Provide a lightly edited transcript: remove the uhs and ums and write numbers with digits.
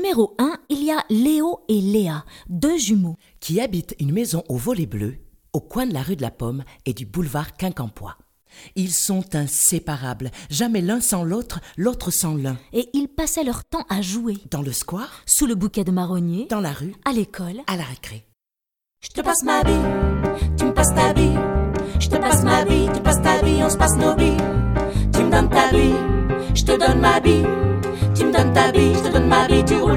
Numéro 1, il y a Léo et Léa, 2 jumeaux. Qui habitent une maison au volet bleu, au coin de la rue de la Pomme et du boulevard Quincampoix. Ils sont inséparables, jamais l'un sans l'autre, l'autre sans l'un. Et ils passaient leur temps à jouer. Dans le square, Sous le bouquet de marronniers, dans la rue, à l'école. à la récré. Je te passe ma bille, tu me passes ta bille. Je te passe ma bille, tu passes ta bille, on se passe nos billes. Tu me donnes ta bille, je te donne ma bille. Tu me donnes ta bille, je te donne ma bille, tu roules.